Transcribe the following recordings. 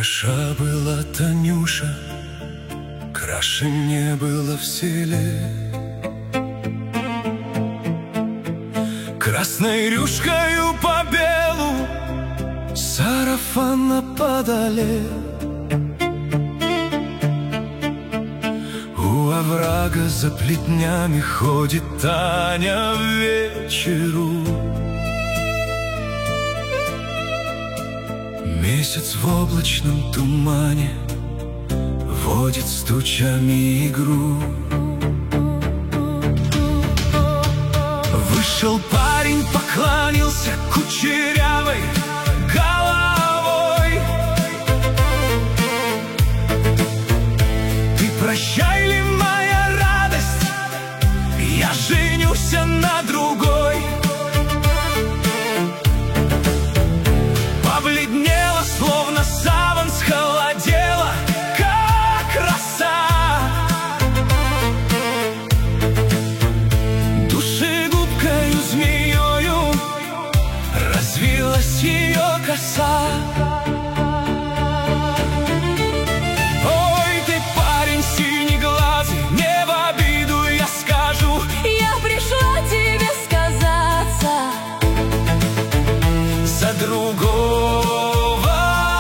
Хороша была Танюша, краше не было в селе. Красной рюшкою по белу сарафан на подоле. У оврага за плетнями ходит Таня в вечеру. Месяц в облачном тумане водит с тучами игру. Вышел парень, поклонился кучерявой головой. Ты прощай ли, моя радость, я женюсь на другой. Побледнела, словно саван, схолодела, как роса. Душегубкою змеёю развилась ее коса. Ой, ты парень синеглазый, не в обиду я скажу, я пришла тебе сказаться. За другого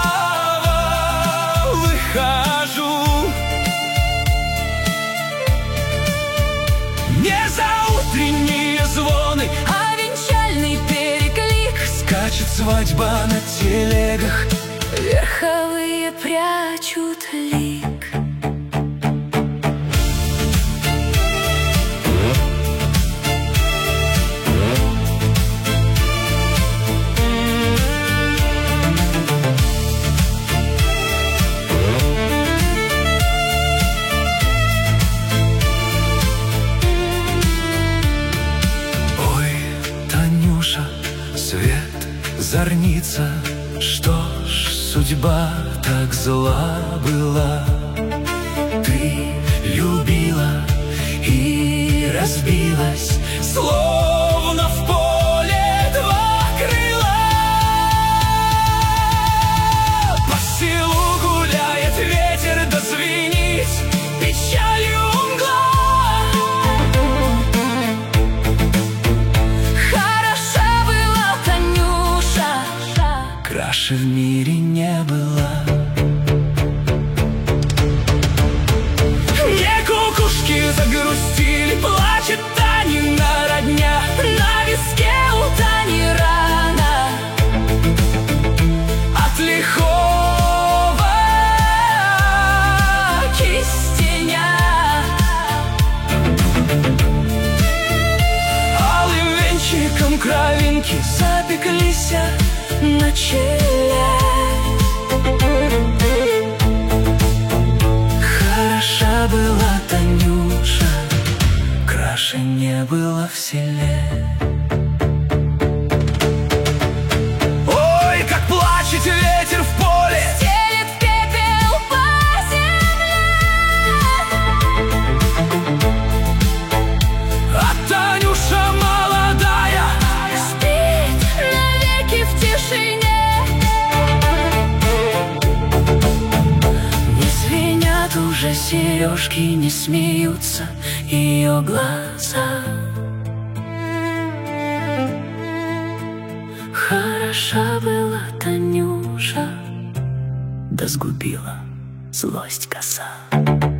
выхожу. Не за утренние звоны, А венчальный переклик, скачет свадьба на телегах, верховые прячут лик. Свет зорница, что ж судьба так зла была? Ты любила и разбилась, словно в поле два крыла. По селу гуляет ветер, да звенит печалью мгла. Краше в мире не было. Не кукушки загрустили, плачет Танина родня. На виске у Тани рана от лихого кистеня. Алым венчиком кровинки запеклись на челе. Хороша была Танюша, краше не было в селе. Ой, как плачет ветер в поле, стелет пепел по земле. а Танюша молодая Спит навеки в тишине. Не звенят уже сережки, не смеются ее глаза. Хороша была Танюша, да сгубила злость коса.